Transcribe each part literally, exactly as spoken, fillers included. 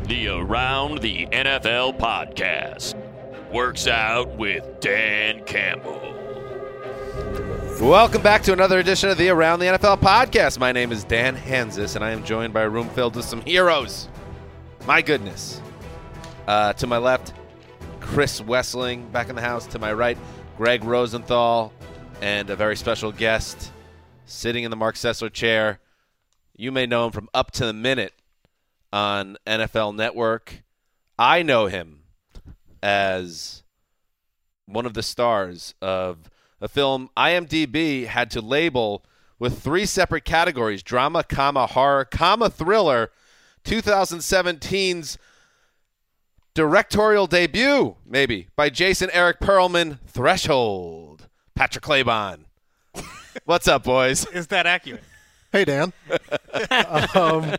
the Around the N F L podcast. Works out with Dan Campbell. Welcome back to another edition of the Around the N F L podcast. My name is Dan Hansis, and I am joined by a room filled with some heroes. My goodness. Uh, to my left, Chris Wessling back in the house. To my right, Greg Rosenthal, and a very special guest sitting in the Mark Sessler chair. You may know him from Up to the Minute on N F L Network. I know him as one of the stars of a film I M D B had to label with three separate categories: drama, comma, horror, comma, thriller. twenty seventeen's directorial debut, maybe, by Jason Eric Perlman, Threshold. Patrick Claybon. What's up, boys? Is that accurate? Hey, Dan. um,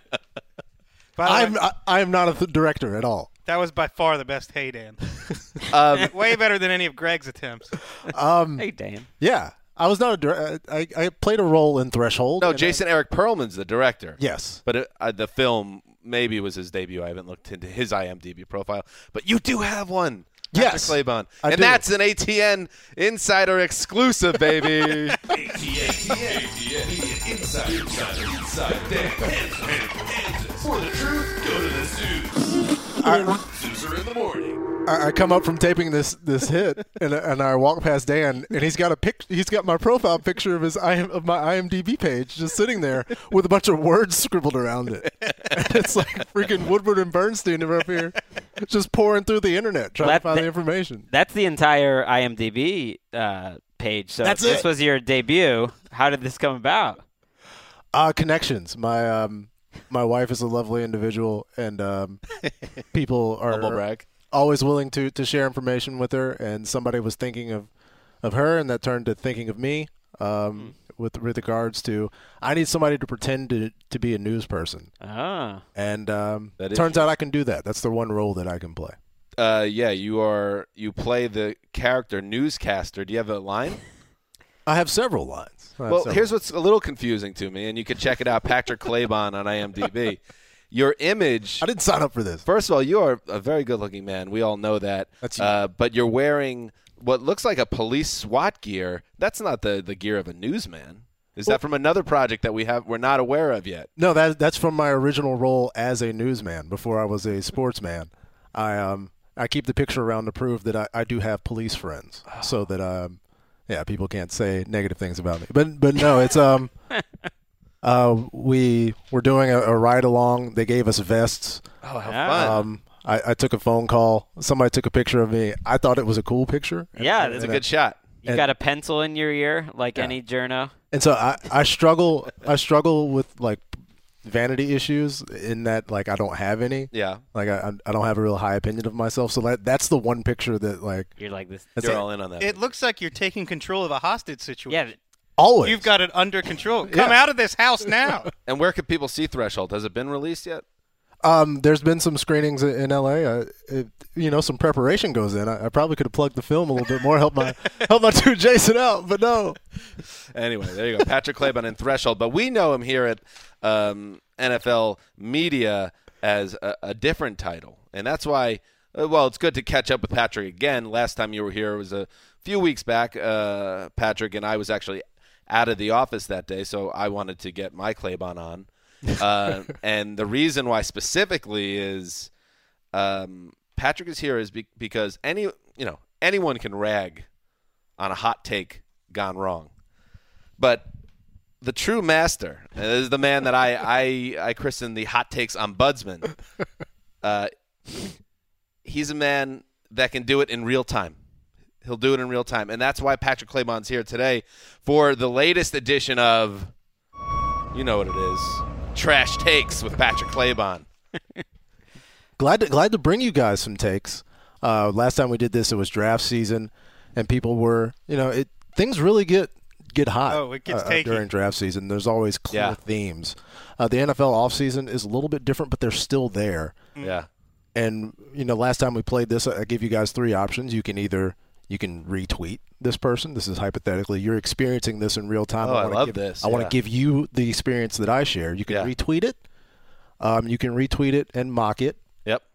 I'm I, I'm not a th- director at all. That was by far the best Hey Dan. Um, Way better than any of Greg's attempts. Um, Hey, Dan. yeah, I was not a dir- I, I played a role in Threshold. no, and Jason I, Eric Perlman's the director. Yes. But it, uh, the film maybe was his debut. I haven't looked into his I M D B profile. But you do have one. Patrick Yes, Claybon. I and do. that's an A T N Insider exclusive, baby. A T N, A T N, Inside, Inside, Inside, Dan, Kansas. For the truth, go to the Zeus. Zeus are in the morning. I, I come up from taping this this hit, and and I walk past Dan, and he's got a pic. He's got my profile picture of his I, of my I M D B page, just sitting there with a bunch of words scribbled around it. And it's like freaking Woodward and Bernstein are up here, just pouring through the internet trying That- to find that- the information. That's the entire I M D B uh, page. So That's if this it. was your debut. How did this come about? Uh, connections. My um, my wife is a lovely individual, and um, people are Humble brag. always willing to, to share information with her. And somebody was thinking of, of her, and that turned to thinking of me. Um, with with regards to, I need somebody to pretend to to be a news person, Ah. and um, That is turns true. out I can do that. That's the one role that I can play. Uh, yeah, you are. You play the character newscaster. Do you have a line? I have several lines. I have Well, several. here's what's a little confusing to me, and you can check it out, Patrick Claybon on I M D B. Your image. I didn't sign up for this. First of all, you are a very good-looking man. We all know that. That's- uh, but you're wearing what looks like a police SWAT gear. That's not the, the gear of a newsman. Is that from another project that we have we're not aware of yet? No, that that's from my original role as a newsman before I was a sportsman. I um I keep the picture around to prove that I, I do have police friends, so that um yeah people can't say negative things about me. But but no, it's um uh we were doing a, a ride along. They gave us vests. Oh, how Yeah. fun! Um I, I took a phone call. Somebody took a picture of me. I thought it was a cool picture. Yeah, That's a and good shot. You and- got a pencil in your ear like Yeah. any journo. And so I, I struggle I struggle with like vanity issues in that like I don't have any. Yeah, Like I I don't have a real high opinion of myself. So that that's the one picture that like You're like this. that's you're it. all in on that. It looks like you're taking control of a hostage situation. Yeah. Always. You've got it under control. Come Yeah. out of this house now. And where could people see Threshold? Has it been released yet? um there's been some screenings in in L A. Uh, it, you know, some preparation goes in. I, I probably could have plugged the film a little bit more, help my help my dude Jason out, but no. Anyway, there you go. Patrick Claybon in Threshold. But we know him here at um, N F L Media as a, a different title. And that's why, uh, well, it's good to catch up with Patrick again. Last time you were here was a few weeks back, uh, Patrick, and I was actually out of the office that day, so I wanted to get my Claybon on. Uh, and the reason why specifically is um, Patrick is here is be- because any you know anyone can rag on a hot take gone wrong. But the true master, and this is the man that I I, I christen the hot takes ombudsman. Uh, he's a man that can do it in real time. He'll do it in real time, and that's why Patrick Claybon's here today for the latest edition of, you know what it is, Trash Takes with Patrick Claybon. Glad to glad to bring you guys some takes. Uh, last time we did this, it was draft season, and people were, you know, it things really get get hot. Oh, it gets uh, taky. during draft season. There's always clear Yeah. themes. Uh, the N F L offseason is a little bit different, but they're still there. Yeah. And you know, last time we played this, I gave you guys three options. You can either you can retweet this person. This is hypothetically you're experiencing this in real time. Oh, I wanna love give, this, I want yeah. to give you the experience that I share. You can Yeah. retweet it. Um, you can retweet it and mock it. Yep.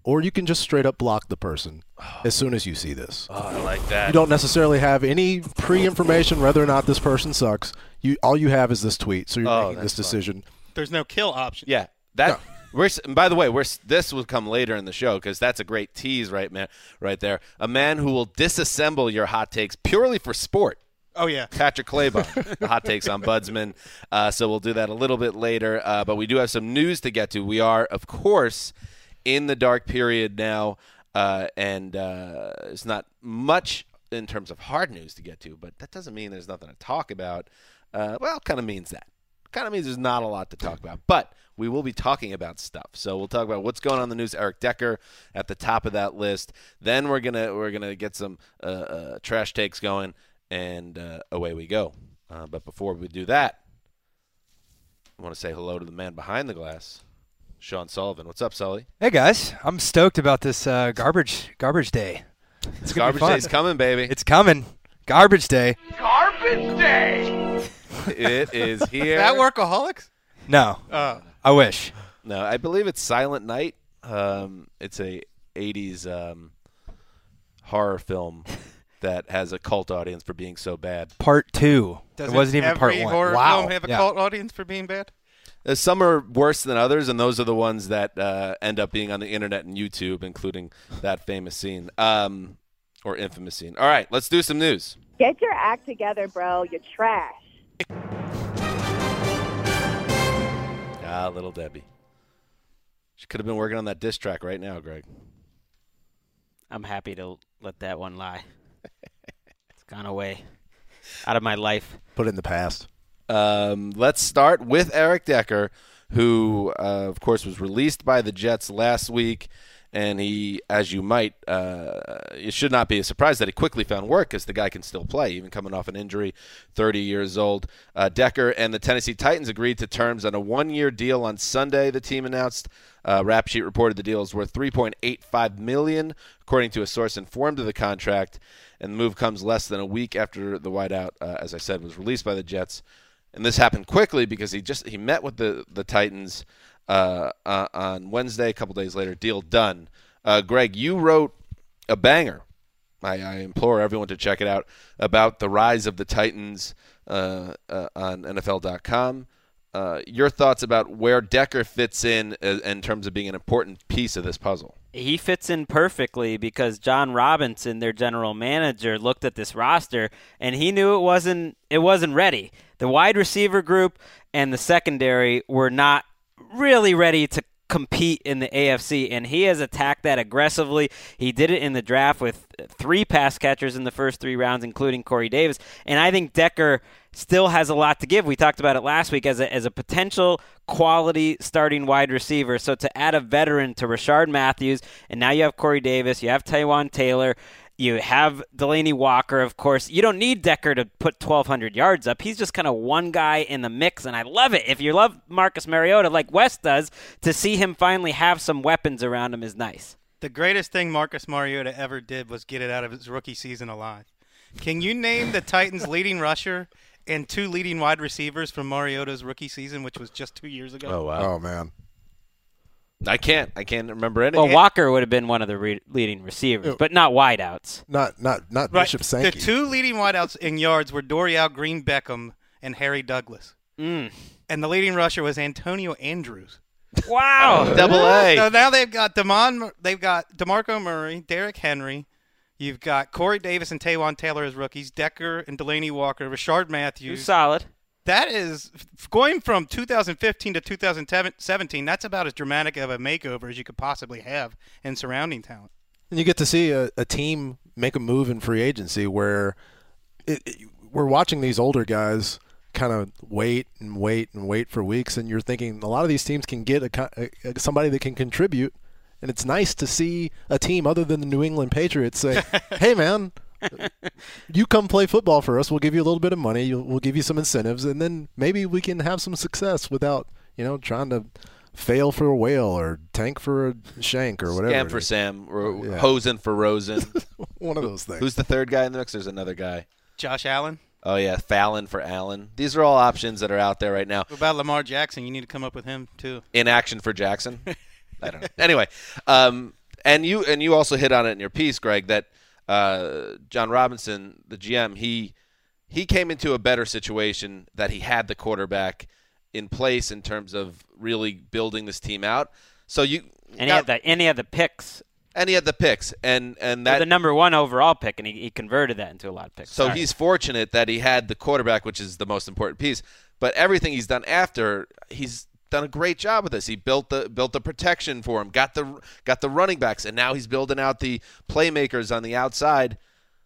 or you can just straight up block the person as soon as you see this. Oh, I like that. You don't necessarily have any pre-information whether or not this person sucks. You all you have is this tweet, so you're Oh, making this that's decision. There's no kill option. Yeah, that. No. We're, s- and by the way, we're, s- this will come later in the show because that's a great tease, right, man? Right there, a man who will disassemble your hot takes purely for sport. Oh, yeah. Patrick Claybon, the hot takes on Budsman. Uh, so we'll do that a little bit later. Uh, but we do have some news to get to. We are, of course, in the dark period now, uh, and uh, it's not much in terms of hard news to get to. But that doesn't mean there's nothing to talk about. Uh, well, kind of means that. Kind of means there's not a lot to talk about. But we will be talking about stuff. So we'll talk about what's going on in the news. Eric Decker at the top of that list. Then we're gonna we're gonna get some uh, uh, trash takes going. And uh, away we go. Uh, but before we do that, I want to say hello to the man behind the glass, Sean Sullivan. What's up, Sully? Hey guys, I'm stoked about this uh, garbage garbage day. It's gonna Garbage be fun. Day's coming, baby. It's coming. Garbage day. Garbage Day! It is here. That Workaholics? No, Oh. I wish. No, I believe it's Silent Night. Um, it's a eighties um, horror film that has a cult audience for being so bad. Part two. Does it wasn't even every part one. horror Wow. film have a Yeah. cult audience for being bad? Uh, some are worse than others, and those are the ones that uh, end up being on the internet and YouTube, including that famous scene um, or infamous scene. All right, let's do some news. Get your act together, bro. You're trash. Ah, little Debbie. She could have been working on that diss track right now, Greg. I'm happy to let that one lie. It's gone away out of my life. Put it in the past. Um, let's start with Eric Decker, who, uh, of course, was released by the Jets last week. And he, as you might, uh, it should not be a surprise that he quickly found work because the guy can still play, even coming off an injury, thirty years old. Uh, Decker and the Tennessee Titans agreed to terms on a one-year deal on Sunday, the team announced. Uh, Rap Sheet reported the deal is worth three point eight five million dollars, according to a source informed of the contract. And the move comes less than a week after the wideout, uh, as I said, was released by the Jets. And this happened quickly because he just he met with the, the Titans Uh, uh, on Wednesday, a couple days later, deal done. Uh, Greg, you wrote a banger. I, I implore everyone to check it out about the rise of the Titans uh, uh, on N F L dot com. Uh, your thoughts about where Decker fits in uh, in terms of being an important piece of this puzzle? He fits in perfectly because John Robinson, their general manager, looked at this roster and he knew it wasn't it wasn't ready. The wide receiver group and the secondary were not really ready to compete in the A F C, and he has attacked that aggressively. He did it in the draft with three pass catchers in the first three rounds, including Corey Davis, and I think Decker still has a lot to give. We talked about it last week as a, as a potential quality starting wide receiver. So to add a veteran to Rashard Matthews, and now you have Corey Davis, you have Taywan Taylor, you have Delaney Walker, of course. You don't need Decker to put twelve hundred yards up. He's just kind of one guy in the mix, and I love it. If you love Marcus Mariota like Wes does, to see him finally have some weapons around him is nice. The greatest thing Marcus Mariota ever did was get it out of his rookie season alive. Can you name the Titans' leading rusher and two leading wide receivers from Mariota's rookie season, which was just two years ago? Oh, wow. Oh, man. I can't. I can't remember any. Well, Walker would have been one of the re- leading receivers, but not wideouts. Not not not Right. Bishop The Sankey. two leading wideouts in yards were Dorial Green Beckham and Harry Douglas. Mm. And the leading rusher was Antonio Andrews. Wow. Double A. So now they've got Demon, they've got DeMarco Murray, Derrick Henry. You've got Corey Davis and Taywan Taylor as rookies, Decker and Delaney Walker, Rashard Who's Matthews. solid. That is going from two thousand fifteen to two thousand seventeen. That's about as dramatic of a makeover as you could possibly have in surrounding talent. And you get to see a, a team make a move in free agency where it, it, we're watching these older guys kind of wait and wait and wait for weeks, and you're thinking a lot of these teams can get a, a, somebody that can contribute, and it's nice to see a team other than the New England Patriots say, hey, man, you come play football for us. We'll give you a little bit of money. You'll, we'll give you some incentives, and then maybe we can have some success without, you know, trying to fail for a whale or tank for a shank or whatever. Scam it for is. Sam, or Yeah. Hosen for Rosen. One of those things. Who's the third guy in the mix? There's another guy. Josh Allen. Oh, yeah, Fallon for Allen. These are all options that are out there right now. What about Lamar Jackson? You need to come up with him, too. In action for Jackson? I don't know. Anyway, um, And you and you also hit on it in your piece, Greg, that uh, John Robinson, the G M, he he came into a better situation that he had the quarterback in place in terms of really building this team out. So you and he had the and he had the picks. And he had the picks, and, and that They're the number one overall pick, and he, he converted that into a lot of picks. So Sorry. he's fortunate that he had the quarterback, which is the most important piece. But everything he's done after, he's done a great job with this. He built the built the protection for him, got the got the running backs, and now he's building out the playmakers on the outside.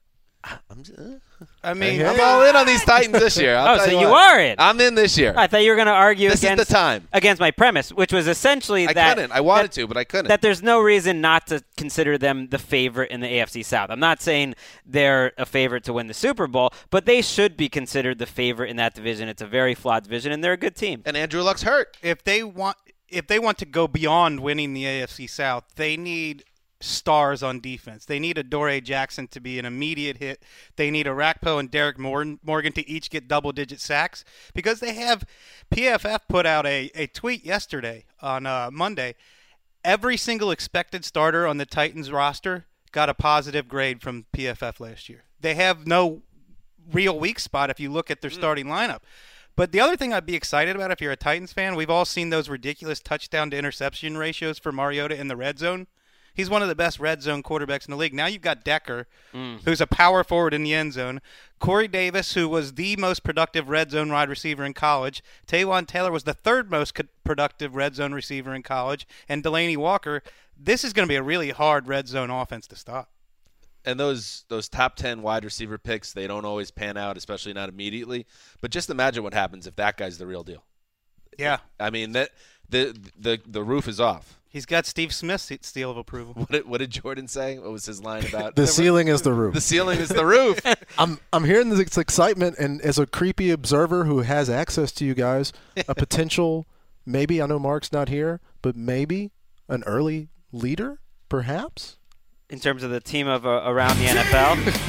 I'm, uh, I mean, I'm all in on these Titans this year. I'll oh, tell so you, you what. are in. I'm in this year. I thought you were going to argue This against is the time. against my premise, which was essentially I that couldn't. I wanted that, to, but I couldn't. That there's no reason not to consider them the favorite in the A F C South. I'm not saying they're a favorite to win the Super Bowl, but they should be considered the favorite in that division. It's a very flawed division, and they're a good team. And Andrew Luck's hurt. if they want if they want to go beyond winning the A F C South, they need stars on defense. They need Adoree Jackson to be an immediate hit. They need Arakpo and Derek Morgan, Morgan to each get double-digit sacks because they have P F F put out a, a tweet yesterday on uh, Monday. Every single expected starter on the Titans roster got a positive grade from P F F last year. They have no real weak spot if you look at their starting lineup. But the other thing I'd be excited about if you're a Titans fan, we've all seen those ridiculous touchdown to interception ratios for Mariota in the red zone. He's one of the best red zone quarterbacks in the league. Now you've got Decker, mm. who's a power forward in the end zone. Corey Davis, who was the most productive red zone wide receiver in college. Taywan Taylor was the third most co- productive red zone receiver in college. And Delaney Walker. This is going to be a really hard red zone offense to stop. And those those top ten wide receiver picks, they don't always pan out, especially not immediately. But just imagine what happens if that guy's the real deal. Yeah. I mean, that the the the roof is off. He's got Steve Smith's seal of approval. What did, what did Jordan say? What was his line about? the, the ceiling is the roof. The ceiling is the roof. I'm I'm hearing this excitement, and as a creepy observer who has access to you guys, a potential maybe, I know Mark's not here, but maybe an early leader, perhaps? In terms of the team of uh, around the N F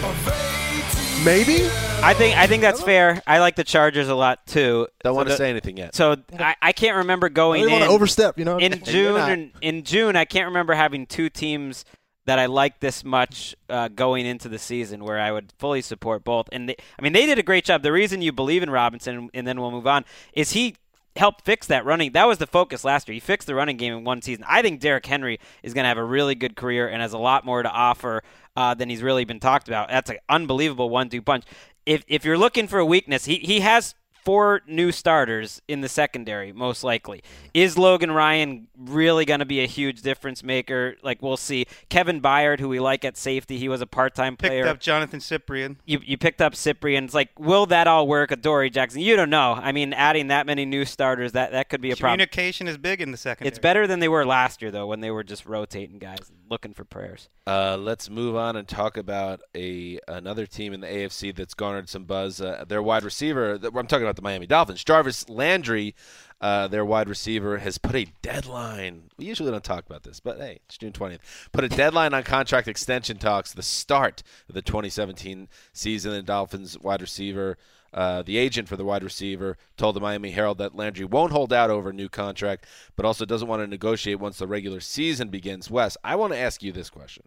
L? Maybe? I think I think that's fair. I like the Chargers a lot, too. Don't so want to the, say anything yet. So I, I can't remember going I don't in. want to overstep, you know? In June, in June, I can't remember having two teams that I liked this much uh, going into the season where I would fully support both. And they, I mean, they did a great job. The reason you believe in Robinson, and then we'll move on, is he helped fix that running. That was the focus last year. He fixed the running game in one season. I think Derrick Henry is going to have a really good career and has a lot more to offer uh, than he's really been talked about. That's an unbelievable one-two punch. If if you're looking for a weakness, he, he has four new starters in the secondary, most likely. Is Logan Ryan really going to be a huge difference maker? Like, we'll see. Kevin Byard, who we like at safety, he was a part-time player. Picked up Jonathan Cyprien. You you picked up Cyprien. It's like, will that all work? Adoree Jackson, you don't know. I mean, adding that many new starters, that, that could be a problem. Communication is big in the secondary. It's better than they were last year, though, when they were just rotating guys and looking for prayers. Uh, let's move on and talk about a another team in the A F C that's garnered some buzz. Uh, their wide receiver, I'm talking about the Miami Dolphins, Jarvis Landry, uh, their wide receiver, has put a deadline. We usually don't talk about this, but hey, it's June twentieth. Put a deadline on contract extension talks, the start of the twenty seventeen season. The Dolphins wide receiver, uh, the agent for the wide receiver, told the Miami Herald that Landry won't hold out over a new contract, but also doesn't want to negotiate once the regular season begins. Wes, I want to ask you this question.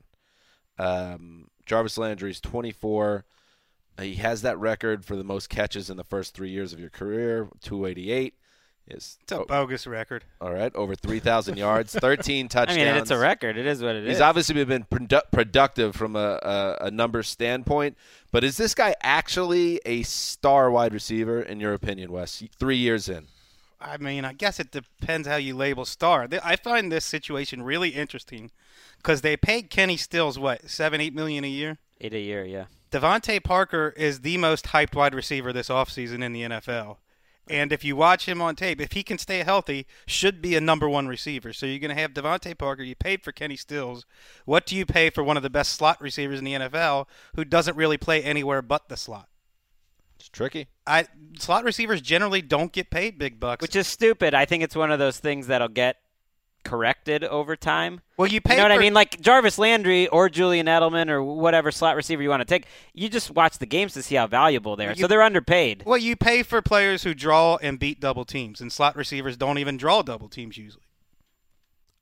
Um, Jarvis Landry's twenty-four. He has that record for the most catches in the first three years of your career, two eighty-eight. Is It's a oh, bogus record. All right, over three thousand yards, thirteen touchdowns. I mean, it's a record. It is what it He's is. He's obviously been produ- productive from a, a, a numbers standpoint, but is this guy actually a star wide receiver, in your opinion, Wes, three years in? I mean, I guess it depends how you label star. I find this situation really interesting because they paid Kenny Stills, what, seven, eight million a year? Eight a year, yeah. Devontae Parker is the most hyped wide receiver this offseason in the N F L. And if you watch him on tape, if he can stay healthy, should be a number one receiver. So you're going to have Devontae Parker. You paid for Kenny Stills. What do you pay for one of the best slot receivers in the N F L who doesn't really play anywhere but the slot? It's tricky. I slot receivers generally don't get paid big bucks. Which is stupid. I think it's one of those things that'll get corrected over time. Well, you pay You know what for, I mean? Like Jarvis Landry or Julian Edelman or whatever slot receiver you want to take, you just watch the games to see how valuable they are. You, so they're underpaid. Well, you pay for players who draw and beat double teams, and slot receivers don't even draw double teams usually.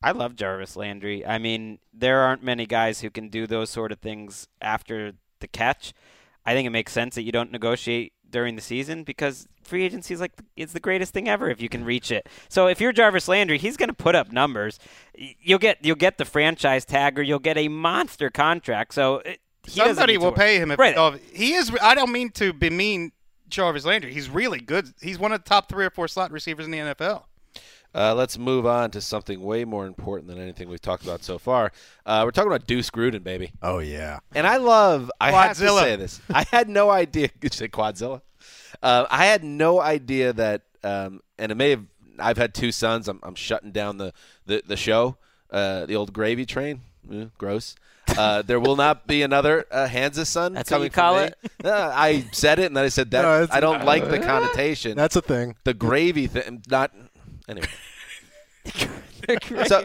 I love Jarvis Landry. I mean, there aren't many guys who can do those sort of things after the catch. I think it makes sense that you don't negotiate during the season because free agency is like it's the greatest thing ever if you can reach it. So if you're Jarvis Landry, he's going to put up numbers. You'll get you'll get the franchise tag or you'll get a monster contract. So it, he somebody will to pay him. If right. oh, he is. I don't mean to bemean Jarvis Landry. He's really good. He's one of the top three or four slot receivers in the N F L. Uh, let's move on to something way more important than anything we've talked about so far. Uh, we're talking about Deuce Gruden, baby. Oh, yeah. And I love – I have to Quadzilla. say this. I had no idea – Did you say Quadzilla? Uh, I had no idea that um, – and it may have – I've had two sons. I'm, I'm shutting down the, the, the show, uh, the old gravy train. Eh, gross. Uh, there will not be another uh, Hansa son That's what coming you call from it? me. Uh, I said it, and then I said that No, it's- I don't like the connotation. That's a thing. The gravy thing. Not – anyway. So,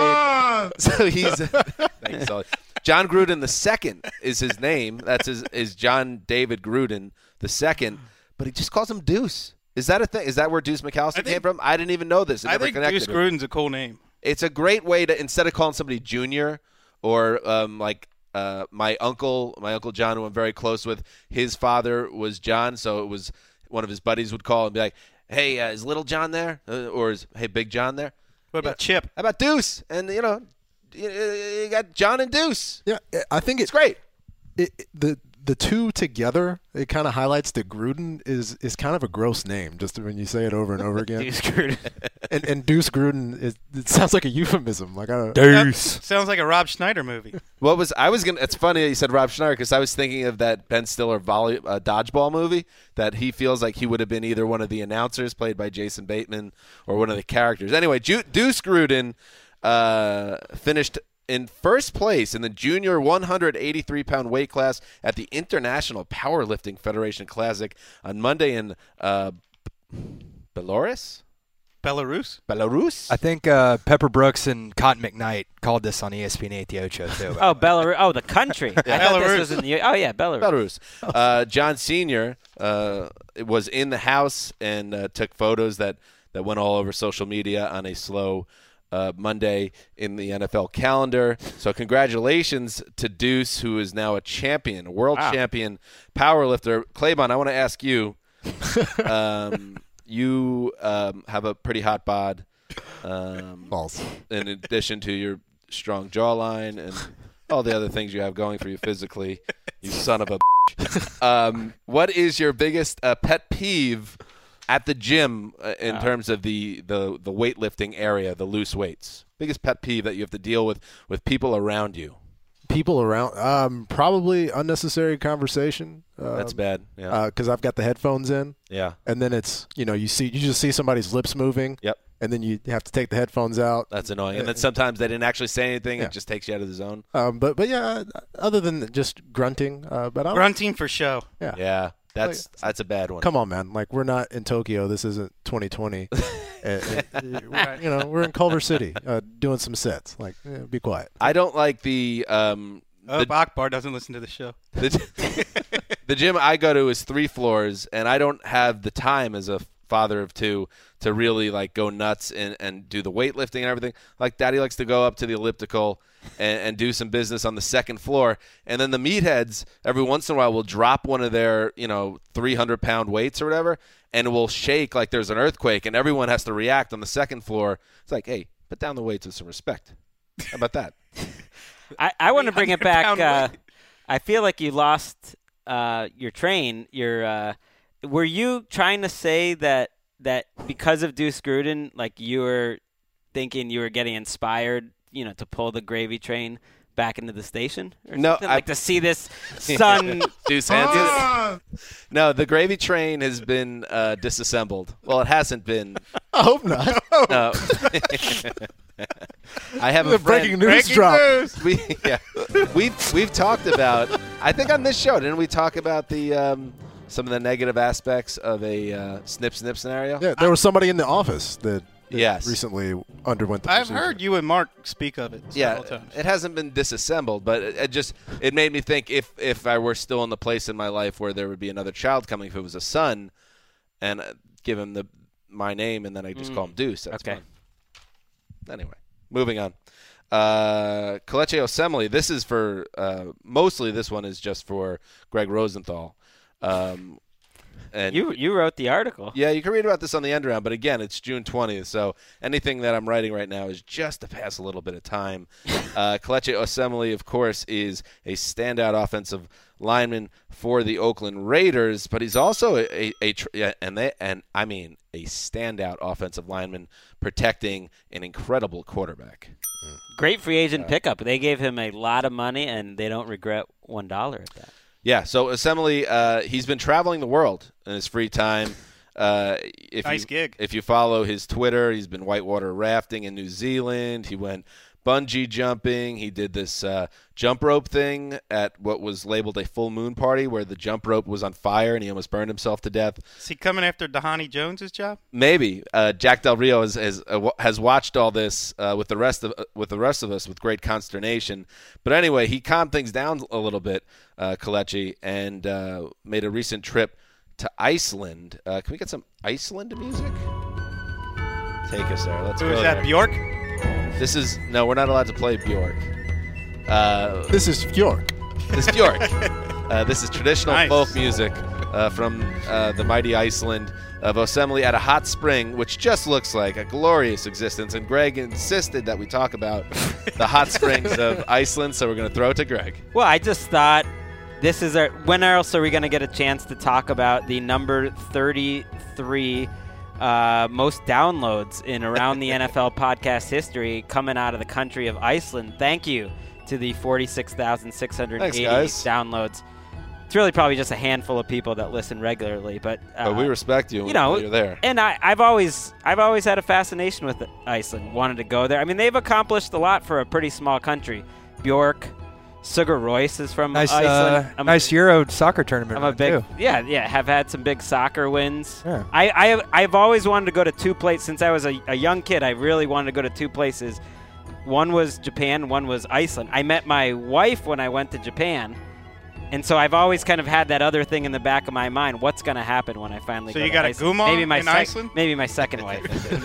So he's thanks, Sully. John Gruden the second is his name. That's his is John David Gruden the second, but he just calls him Deuce. Is that a thing? Is that where Deuce McAllister think- came from? I didn't even know this. It I never think connected. Deuce me. Gruden's a cool name. It's a great way to instead of calling somebody Junior or um, like uh, my uncle, my uncle John, who I'm very close with. His father was John, so it was one of his buddies would call and be like, "Hey, uh, is Little John there?" Uh, or is Hey Big John there? What about Chip? How about Deuce? And, you know, you, you got John and Deuce. Yeah, I think It's it, great. it, it- the the two together, it kind of highlights that Gruden is, is kind of a gross name, just when you say it over and over again. Deuce Gruden. and, and Deuce Gruden, is, it sounds like a euphemism. Like I don't, That sounds like a Rob Schneider movie. What was I was gonna? It's funny that you said Rob Schneider because I was thinking of that Ben Stiller volley uh, dodgeball movie that he feels like he would have been either one of the announcers played by Jason Bateman or one of the characters. Anyway, Ju- Deuce Gruden uh, finished in first place in the junior one hundred eighty-three pound weight class at the International Powerlifting Federation Classic on Monday in uh, Belarus. Belarus? Belarus. I think uh, Pepper Brooks and Cotton McKnight called this on E S P N eight, the Ocho, too. Oh, Belarus. Oh, the country. I thought Belarus. this was in the. Oh yeah, Belarus. Belarus. Uh, John Senior uh, was in the house and uh, took photos that, that went all over social media on a slow uh, Monday in the N F L calendar. So congratulations to Deuce, who is now a champion, a world Wow. champion powerlifter. Claybon, I want to ask you. Um, you um, have a pretty hot bod. Um, False. in addition to your strong jawline and all the other things you have going for you physically, you son of a bitch. Um, what is your biggest uh, pet peeve at the gym uh, in terms of the, the, the weightlifting area, the loose weights? Biggest pet peeve that you have to deal with with people around you? people around, um, probably unnecessary conversation. Um, That's bad. Yeah. Because I've got the headphones in. yeah. And then it's, you know, you see, you just see somebody's lips moving. Yep. And then you have to take the headphones out. That's annoying. And then sometimes they didn't actually say anything. Yeah. It just takes you out of the zone. Um, but but yeah, other than just grunting, uh, but I don't, Grunting for show. yeah. Yeah. That's that's a bad one. Come on, man! Like we're not in Tokyo. This isn't twenty twenty. and, and, we're- you know, we're in Culver City uh, doing some sets. Like, eh, be quiet. I don't like the um Oh, the, Akbar doesn't listen to the show. the, the gym I go to is three floors, and I don't have the time as a father of two to really like go nuts and, and do the weightlifting and everything. Like Daddy likes to go up to the elliptical and, and do some business on the second floor, and then the meatheads every once in a while will drop one of their you know three hundred pound weights or whatever, and it will shake like there's an earthquake, and everyone has to react on the second floor. It's like, hey, put down the weights with some respect. How about that? I, I want to bring it back. pound Uh, weight. I feel like you lost uh, your train. Your uh, were you trying to say that that because of Deuce Gruden, like you were thinking you were getting inspired, you know, to pull the gravy train back into the station? Or No, something? I- like to see this sun. Deuce Hansen. No, the gravy train has been uh, disassembled. Well, it hasn't been. I hope not. No. I have a The friend. breaking news drop. We, yeah, we've we've talked about. I think on this show, didn't we talk about the um, some of the negative aspects of a uh, snip snip scenario? Yeah, there was somebody in the office that, that Yes. recently underwent the I've procedure. heard you and Mark speak of it Yeah, several times. it hasn't been disassembled, but it, it just it made me think if if I were still in the place in my life where there would be another child coming, if it was a son, and uh, give him the my name, and then I just call him Deuce. That's Okay. fine. Anyway, moving on. Uh, Kelechi Osemele. This is for uh, mostly. This one is just for Greg Rosenthal. Um, and You you wrote the article. yeah, you can read about this on the end round, but again, it's June twentieth, so anything that I'm writing right now is just to pass a little bit of time. uh, Kelechi Osemele, of course, is a standout offensive lineman for the Oakland Raiders, but he's also a, a, a tr- yeah, and they and I mean a standout offensive lineman protecting an incredible quarterback. Great free agent pickup. They gave him a lot of money, and they don't regret one dollar at that. Yeah, so Osemele, uh, he's been traveling the world in his free time. Uh, if Nice you, gig. If you follow his Twitter, he's been whitewater rafting in New Zealand. He went bungee jumping. He did this uh, jump rope thing at what was labeled a full moon party where the jump rope was on fire and he almost burned himself to death. Is he coming after Dhani Jones's job? Maybe uh, Jack Del Rio has has, uh, w- has watched all this uh, with the rest of uh, with the rest of us with great consternation. But anyway, he calmed things down a little bit, uh, Kelechi, and uh, made a recent trip to Iceland. Uh, can we get some Iceland music? Take us there. Let's Who go is that, there. Bjork? This is no, we're not allowed to play Bjork. Uh, This is Bjork. this is Bjork. Uh, this is traditional Nice. folk music uh, from uh, the mighty Iceland of Osemele at a hot spring, which just looks like a glorious existence. And Greg insisted that we talk about the hot springs of Iceland, so we're going to throw it to Greg. Well, I just thought this is our. When else are we going to get a chance to talk about the number thirty-three uh, most downloads in around the N F L podcast history coming out of the country of Iceland? Thank you to the forty-six thousand six hundred eighty Thanks, guys. downloads. It's really probably just a handful of people that listen regularly, but uh, But we respect you, you know, when you're there. and I, I've always, I've always had a fascination with Iceland. Wanted to go there. I mean, they've accomplished a lot for a pretty small country. Bjork, Sugar Royce is from Nice, Iceland. uh, I'm- nice Euro soccer tournament. I'm a run, big, too. yeah, yeah. Have had some big soccer wins. Yeah. I, I, I've always wanted to go to two places since I was a, a young kid. I really wanted to go to two places. One was Japan. One was Iceland. I met my wife when I went to Japan, and so I've always kind of had that other thing in the back of my mind. What's going to happen when I finally So go you to got a Iceland? Gumon maybe my in sec- Iceland? Maybe my second wife.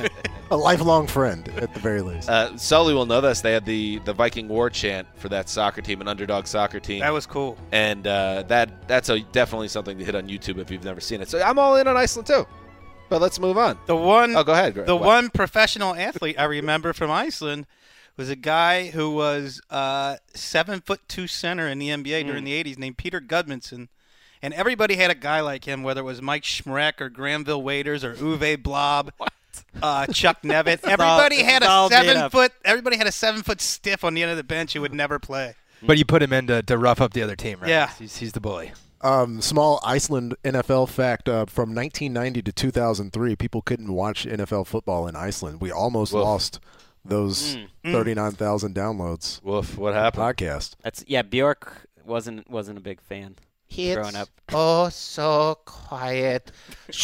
A lifelong friend, at the very least. Uh, Sully will know this. They had the, the Viking War chant for that soccer team, an underdog soccer team. That was cool. and uh, that that's a, definitely something to hit on YouTube if you've never seen it. So I'm all in on Iceland too. But let's move on. The one, Oh, go ahead. Greg. the What? one professional athlete I remember from Iceland was a guy who was uh, seven foot two center in the N B A during the eighties, named Peter Gudmundsson, and everybody had a guy like him, whether it was Mike Schmreck or Granville Waiters or Uwe Blob, uh, Chuck Nevitt. Everybody all- had it's all a made seven up. foot. Everybody had a seven foot stiff on the end of the bench who would never play. But you put him in to, to rough up the other team, right? Yeah. He's, he's the bully. Um, small Iceland N F L fact: uh, from nineteen ninety to two thousand three, people couldn't watch N F L football in Iceland. We almost Woof. lost those thirty-nine thousand downloads. Woof. What happened? Podcast. That's yeah. Bjork wasn't wasn't a big fan growing up. Oh, so quiet.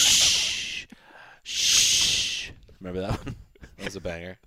Shh. Shh. Remember that one? That was a banger.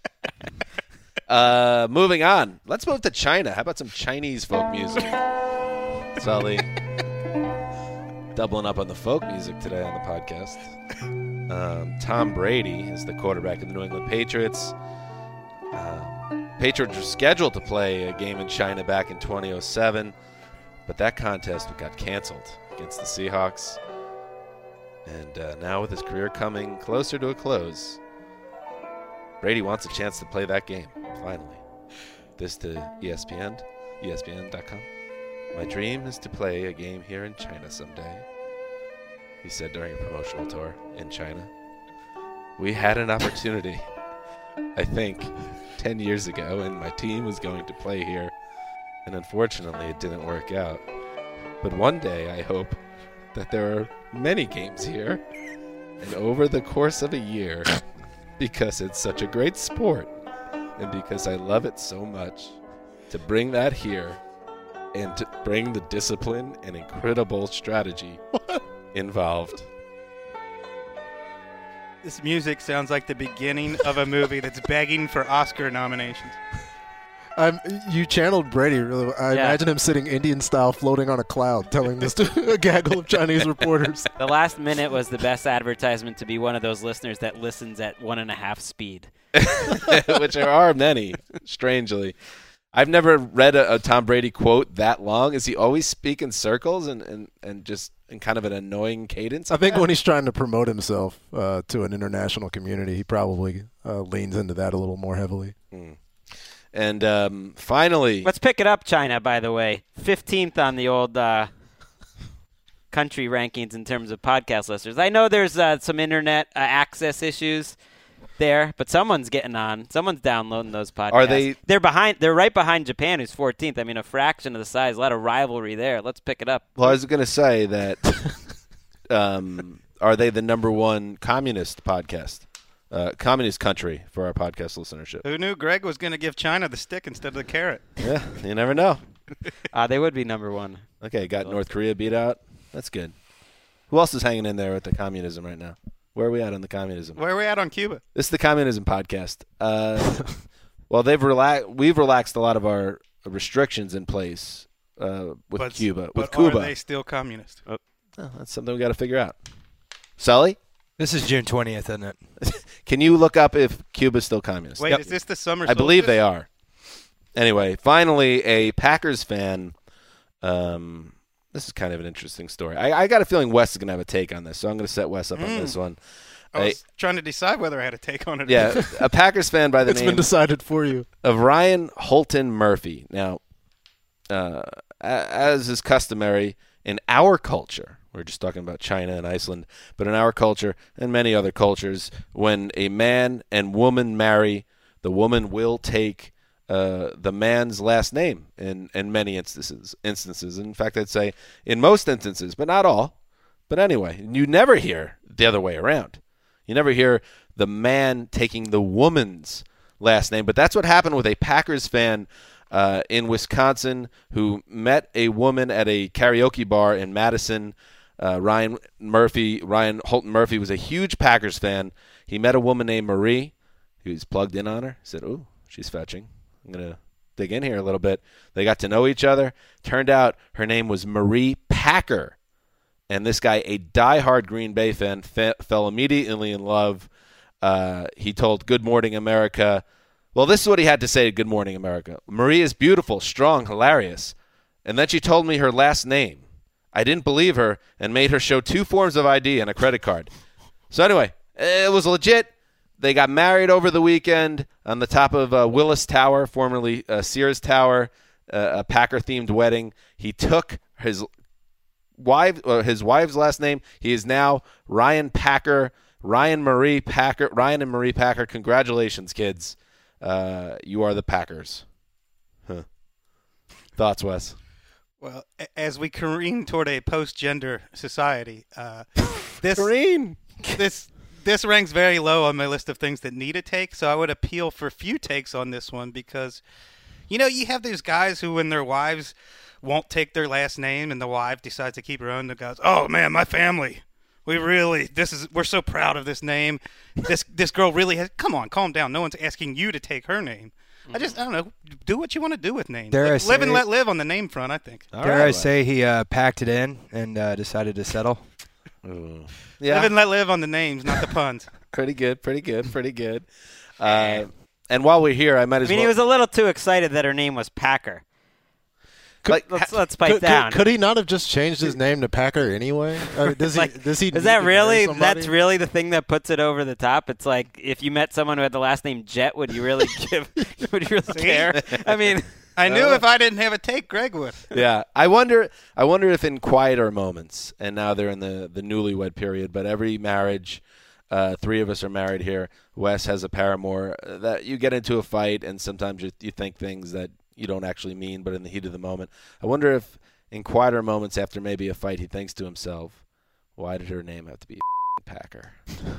uh, moving on. Let's move to China. How about some Chinese folk music? Sully. Doubling up on the folk music today on the podcast. Um, Tom Brady is the quarterback of the New England Patriots. Um, Patriots were scheduled to play a game in China back in twenty oh seven, but that contest got canceled against the Seahawks. And uh, now with his career coming closer to a close, Brady wants a chance to play that game, finally. This to E S P N, E S P N dot com. My dream is to play a game here in China someday, he said during a promotional tour in China. We had an opportunity, I think, ten years ago, and my team was going to play here, and unfortunately it didn't work out. But one day I hope that there are many games here, and over the course of a year, because it's such a great sport, and because I love it so much, to bring that here, and to bring the discipline and incredible strategy involved. This music sounds like the beginning of a movie that's begging for Oscar nominations. I'm, you channeled Brady. Really. I Yeah. imagine him sitting Indian style, floating on a cloud, telling this to a gaggle of Chinese reporters. The last minute was the best advertisement to be one of those listeners that listens at one and a half speed. Which there are many, strangely. I've never read a, a Tom Brady quote that long. Is he always speak in circles and, and, and just in kind of an annoying cadence? I think when he's trying to promote himself uh, to an international community, he probably uh, leans into that a little more heavily. Hmm. And um, finally, Let's pick it up, China, by the way. fifteenth on the old uh, country rankings in terms of podcast listeners. I know there's uh, some internet uh, access issues there, but someone's getting on. Someone's downloading those podcasts. Are they- They're behind. They're right behind Japan, who's fourteenth. I mean, a fraction of the size. A lot of rivalry there. Let's pick it up. well, I was going to say that um, are they the number one communist podcast, uh, communist country for our podcast listenership? Who knew Greg was going to give China the stick instead of the carrot? Yeah, you never know. Uh, they would be number one. Okay, got North Korea beat out. That's good. Who else is hanging in there with the communism right now? Where are we at on the communism? Where are we at on Cuba? This is the communism podcast. Uh, well, they've relaxed. We've relaxed a lot of our restrictions in place uh, with But- Cuba. With but Cuba, Are they still communist? Oh, that's something we got to figure out. Sully, This is June twentieth, isn't it? can you look up if Cuba's still communist? Wait, Yep. is this the summer I believe solstice? they are. Anyway, finally, a Packers fan. Um, this is kind of an interesting story. I, I got a feeling Wes is going to have a take on this, so I'm going to set Wes up on Mm. this one. I was trying to decide whether I had a take on it. or Yeah, not. a Packers fan by the It's name been decided for you. of Ryan Holton Murphy. Now, uh, a- as is customary in our culture, we're just talking about China and Iceland, but in our culture and many other cultures, when a man and woman marry, the woman will take uh, the man's last name in, in many instances. Instances, in fact, I'd say in most instances, but not all. But anyway, you never hear the other way around. You never hear the man taking the woman's last name. But that's what happened with a Packers fan uh, in Wisconsin who met a woman at a karaoke bar in Madison. Uh, Ryan Murphy, Ryan Holton Murphy was a huge Packers fan. He met a woman named Marie. He was plugged in on her. He said, "Ooh, she's fetching. I'm going to dig in here a little bit." They got to know each other. Turned out her name was Marie Packer. And this guy, a diehard Green Bay fan, fe- fell immediately in love. Uh, he told Good Morning America, well, this is what he had to say to Good Morning America. "Marie is beautiful, strong, hilarious. And then she told me her last name. I didn't believe her and made her show two forms of I D and a credit card." So anyway, it was legit. They got married over the weekend on the top of uh, Willis Tower, formerly uh, Sears Tower, uh, a Packer-themed wedding. He took his wife, uh, his wife's last name. He is now Ryan Packer, Ryan Marie Packer, Ryan and Marie Packer. Congratulations, kids. Uh, you are the Packers. Huh. Thoughts, Wes? Well, a- as we careen toward a post-gender society, uh, this Green. this this ranks very low on my list of things that need a take. So I would appeal for few takes on this one because, you know, you have these guys who, when their wives won't take their last name and the wife decides to keep her own, the guys, "Oh man, my family, we really this is we're so proud of this name. This this girl really has." Come on, calm down. No one's asking you to take her name. I just I don't know. Do what you want to do with names. Dare I Live, live and say- let live on the name front, I think. All Dare right, I Wes. say he uh, packed it in and uh, decided to settle? Ooh. Live Yeah, and let live on the names, not the puns. pretty good, pretty good, pretty good. Uh, and while we're here, I might I as mean, well. he was a little too excited that her name was Packer. like, Let's let's pipe Could, down. could, could he not have just changed his name to Packer anyway? Uh, does he? Like, does he? Is need that to marry really? somebody? That's really the thing that puts it over the top. It's like if you met someone who had the last name Jet, would you really give? Would you really care? I mean, I knew if I didn't have a take, Greg would. Yeah, I wonder. I wonder if in quieter moments, and now they're in the the newlywed period. But every marriage, uh, three of us are married here. Wes has a paramour. uh, That you get into a fight, and sometimes you, you think things that you don't actually mean, but in the heat of the moment. I wonder if in quieter moments after maybe a fight, he thinks to himself, "Why did her name have to be Packer?"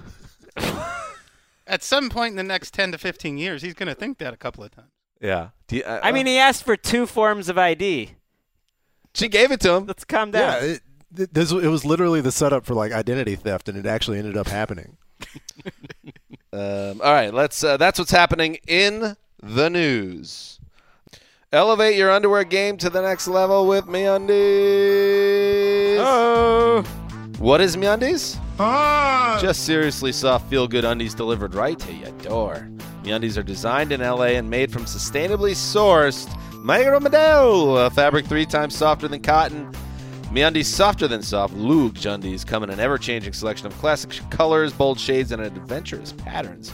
At some point in the next ten to fifteen years, he's going to think that a couple of times. Yeah. Do you, uh, I mean, he asked for two forms of I D. she gave it to him. Let's calm Yeah, down. it, th- this it was literally the setup for like identity theft, and it actually ended up happening. Um, all right, let's. Uh, that's what's happening in the news. Elevate your underwear game to the next level with MeUndies. Oh. What is MeUndies? Ah. Just seriously soft, feel-good undies delivered right to your door. MeUndies are designed in L A and made from sustainably sourced micromodal, a fabric three times softer than cotton. MeUndies softer than soft, luge undies come in an ever-changing selection of classic colors, bold shades, and adventurous patterns.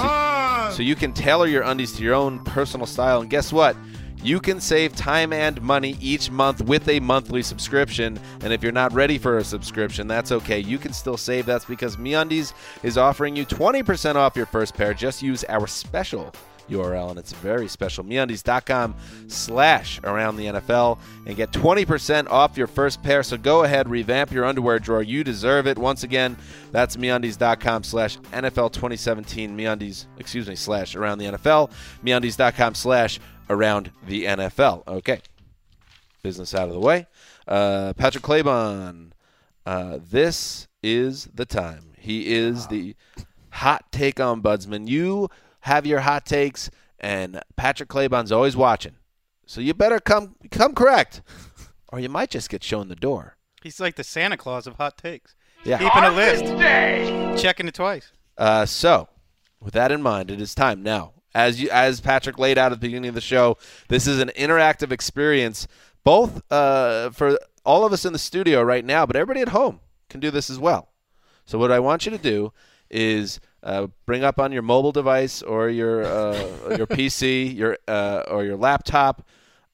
Ah. So, so you can tailor your undies to your own personal style. And guess what? You can save time and money each month with a monthly subscription. And if you're not ready for a subscription, that's okay. You can still save. That's because MeUndies is offering you twenty percent off your first pair. Just use our special U R L, and it's very special. MeUndies.com slash around the NFL and get twenty percent off your first pair. So go ahead, revamp your underwear drawer. You deserve it. Once again, that's MeUndies.com slash NFL 2017. MeUndies, excuse me, slash around the N F L. MeUndies.com slash around the N F L. Okay. Business out of the way. Uh, Patrick Claybon, uh, this is the time. He is the hot take ombudsman. You have your hot takes, and Patrick Claybon's always watching. So you better come come correct, or you might just get shown the door. He's like the Santa Claus of hot takes. Yeah. Keeping a list. Checking it twice. Uh, so, with that in mind, it is time now. As you, as Patrick laid out at the beginning of the show, this is an interactive experience, both uh, for all of us in the studio right now, but everybody at home can do this as well. So what I want you to do is uh, bring up on your mobile device or your uh, your P C, your uh, or your laptop,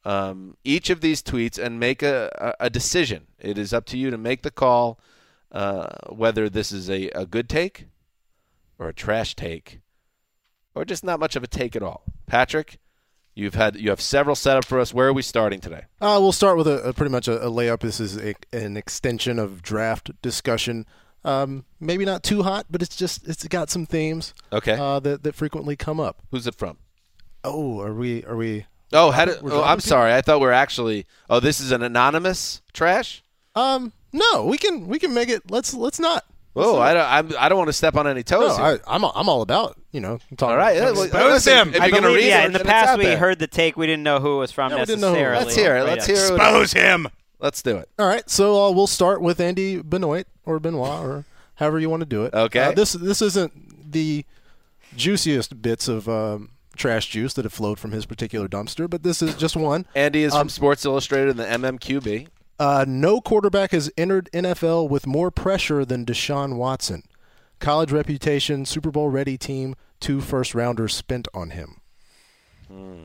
um, each of these tweets and make a, a decision. It is up to you to make the call uh, whether this is a, a good take or a trash take, or just not much of a take at all. Patrick, you've had you have several set up for us. Where are we starting today? Uh, we'll start with a, a pretty much a, a layup. This is a, an extension of draft discussion. Um, maybe not too hot, but it's just it's got some themes. Okay. Uh, that that frequently come up. Who's it from? Oh, are we are we? Oh, how did, we're oh I'm sorry. I thought we were actually. Oh, this is an anonymous trash. Um, no, we can we can make it. Let's let's not. Oh, I don't. I'm, I don't want to step on any toes. No, here. I, I'm I'm all about you know. Talking All right, yeah, well, Expose listen, him. If I you're gonna believe, read yeah, it, in the then it's past out we there. heard the take. We didn't know who it was from Yeah, we didn't know who it necessarily. was. Let's hear it. Right Let's up. hear it. Expose him. Let's do it. All right, so uh, we'll start with Andy Benoit or Benoit or however you want to do it. Okay. Uh, this this isn't the juiciest bits of um, trash juice that have flowed from his particular dumpster, but this is just one. Andy is from Um, Sports Illustrated and the M M Q B. Uh, no quarterback has entered N F L with more pressure than Deshaun Watson. College reputation, Super Bowl ready team, two first rounders spent on him. Hmm.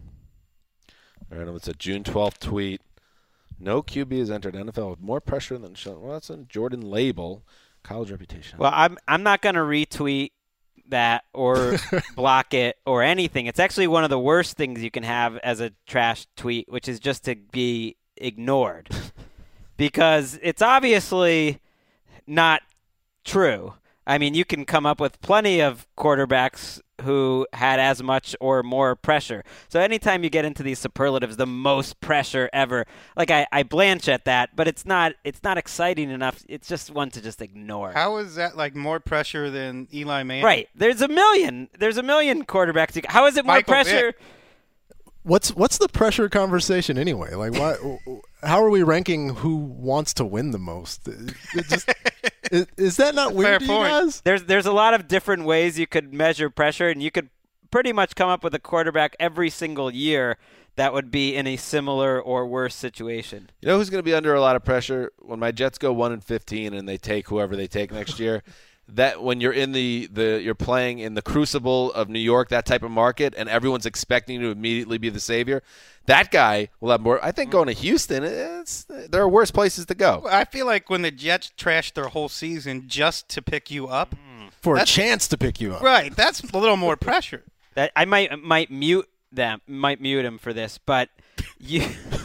All right, it's a June twelfth tweet. No Q B has entered N F L with more pressure than Deshaun Watson. Jordan Label, college reputation. Well, I'm I'm not going to retweet that or block it or anything. It's actually one of the worst things you can have as a trash tweet, which is just to be ignored. Because it's obviously not true. I mean, you can come up with plenty of quarterbacks who had as much or more pressure. So anytime you get into these superlatives, the most pressure ever, like I, I blanch at that, but it's not it's not exciting enough. It's just one to just ignore. How is that like more pressure than Eli Manning? Right. There's a million. There's a million quarterbacks. How is it more Michael pressure? Vick. What's what's the pressure conversation anyway? Like, why? How are we ranking who wants to win the most? It just, is, is that not weird Fair to you point. guys? There's there's a lot of different ways you could measure pressure, and you could pretty much come up with a quarterback every single year that would be in a similar or worse situation. You know who's going to be under a lot of pressure when my Jets go one and fifteen and they take whoever they take next year? That when you're in the, the you're playing in the crucible of New York, that type of market, and everyone's expecting you to immediately be the savior, that guy will have more. I think going to Houston, it's there are worse places to go. I feel like when the Jets trashed their whole season just to pick you up, For a That's- chance to pick you up. right? That's a little more pressure. That I might might mute them, might mute him for this, but you,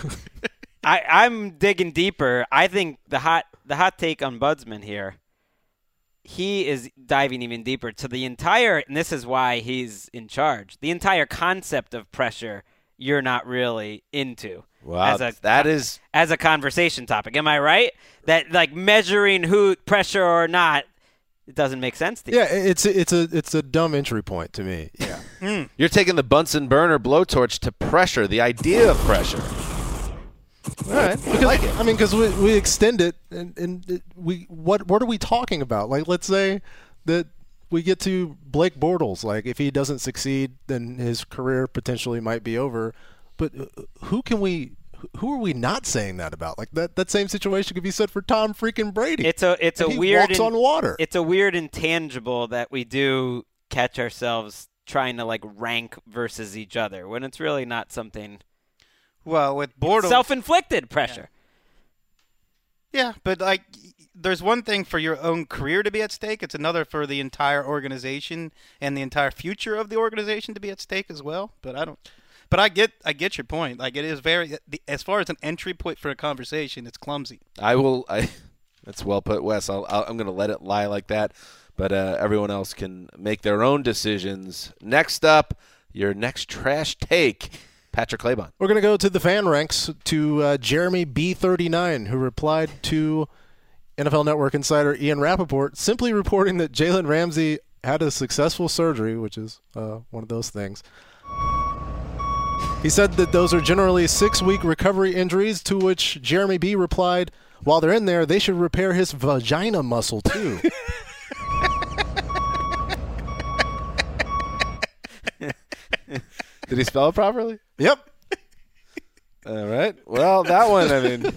I I'm digging deeper. I think the hot the hot take on Budsman here. He is diving even deeper to the entire, and this is why he's in charge. The entire concept of pressure, you're not really into. Wow, as a, that is as a conversation topic. Am I right? That like measuring who pressure or not, It doesn't make sense to you. Yeah, it's a, it's a it's a dumb entry point to me. Yeah. Mm. You're taking the Bunsen burner blowtorch to pressure, the idea of pressure. All right, Because, I like it. I mean, because we, we extend it, and, and it, we what what are we talking about? Like, let's say that we get to Blake Bortles. Like, if he doesn't succeed, then his career potentially might be over. But uh, who can we? Who are we not saying that about? Like that that same situation could be said for Tom freaking Brady. It's a it's And a he weird walks in- on water. It's a weird intangible that we do catch ourselves trying to like rank versus each other when it's really not something Well, with Bortles, self-inflicted pressure. yeah, but like, there's one thing for your own career to be at stake. It's another for the entire organization and the entire future of the organization to be at stake as well. But I don't. But I get, I get your point. Like, it is very, the, as far as an entry point for a conversation, it's clumsy. I will. I. That's well put, Wes. I'll, I'll, I'm going to let it lie like that, but uh, everyone else can make their own decisions. Next up, your next trash take, Patrick Claybon. We're going to go to the fan ranks to uh, Jeremy B thirty-nine, who replied to N F L Network insider Ian Rappaport, simply reporting that Jalen Ramsey had a successful surgery, which is uh, one of those things. He said that those are generally six-week recovery injuries, to which Jeremy B replied, while they're in there, they should repair his vagina muscle, too. Did he spell it properly? Yep. All right. Well, that one, I mean.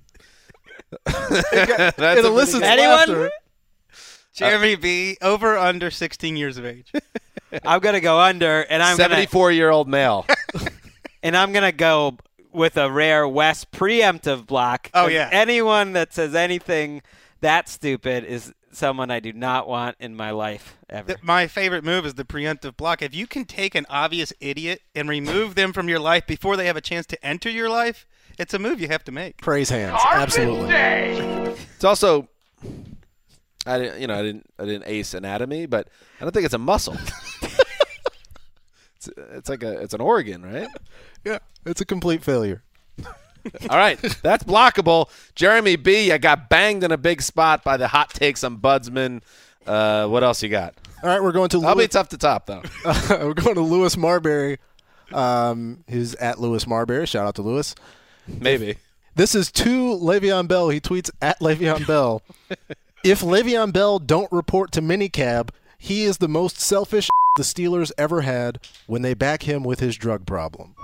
That's It a elicits pretty good- Anyone? laughter. Jeremy B, over under sixteen years of age. I'm gonna go under, and I'm gonna seventy-four-year-old male. and I'm gonna go with a rare West preemptive block. Oh, 'cause yeah. Anyone that says anything that stupid is someone I do not want in my life ever. Th- My favorite move is the preemptive block. If you can take an obvious idiot and remove them from your life before they have a chance to enter your life, it's a move you have to make. Praise hands. Absolutely. It's also, I didn't, you know, I didn't, I didn't ace anatomy, but I don't think it's a muscle. it's, it's like a, it's an organ, right? Yeah, it's a complete failure. All right, that's blockable. Jeremy B, you got banged in a big spot by the hot takes on Budsman. Uh, what else you got? All right, we're going to I'll be Louis, tough to top, though. we're going to Lewis Marbury. Um, he's at Lewis Marbury. Shout out to Lewis. Maybe. This is to Le'Veon Bell. He tweets at Le'Veon Bell. If Le'Veon Bell don't report to minicab, he is the most selfish the Steelers ever had when they back him with his drug problem.